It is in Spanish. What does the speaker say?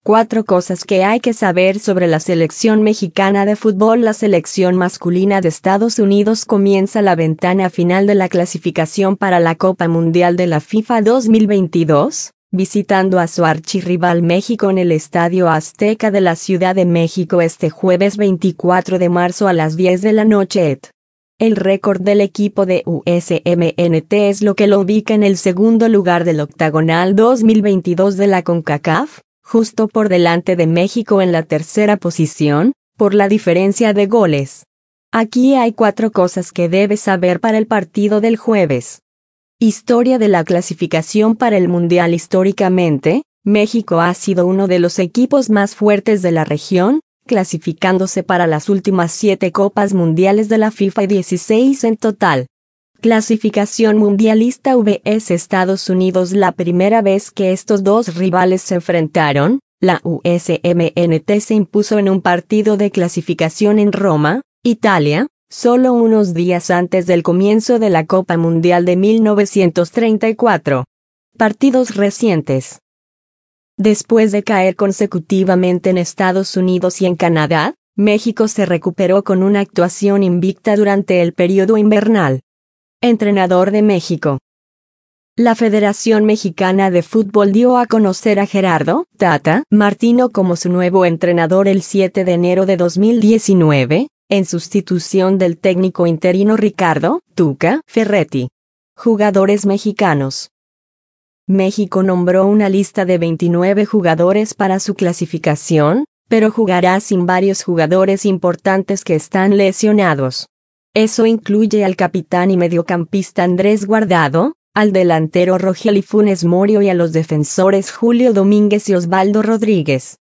4 cosas que hay que saber sobre la selección mexicana de fútbol. La selección masculina de Estados Unidos comienza la ventana final de la clasificación para la Copa Mundial de la FIFA 2022, visitando a su archirrival México en el Estadio Azteca de la Ciudad de México este jueves 24 de marzo a las 10 de la noche. El récord del equipo de USMNT es lo que lo ubica en el segundo lugar del octagonal 2022 de la CONCACAF, justo por delante de México en la tercera posición, por la diferencia de goles. Aquí hay 4 cosas que debes saber para el partido del jueves. Historia de la clasificación para el Mundial. Históricamente, México ha sido uno de los equipos más fuertes de la región, clasificándose para las últimas 7 Copas Mundiales de la FIFA y 16 en total. Clasificación mundialista vs Estados Unidos. La primera vez que estos dos rivales se enfrentaron, la USMNT se impuso en un partido de clasificación en Roma, Italia, solo unos días antes del comienzo de la Copa Mundial de 1934. Partidos recientes. Después de caer consecutivamente en Estados Unidos y en Canadá, México se recuperó con una actuación invicta durante el periodo invernal. Entrenador de México. La Federación Mexicana de Fútbol dio a conocer a Gerardo Tata Martino como su nuevo entrenador el 7 de enero de 2019, en sustitución del técnico interino Ricardo Tuca Ferretti. Jugadores mexicanos. México nombró una lista de 29 jugadores para su clasificación, pero jugará sin varios jugadores importantes que están lesionados. Eso incluye al capitán y mediocampista Andrés Guardado, al delantero Rogelio Funes Mori y a los defensores Julio Domínguez y Osvaldo Rodríguez.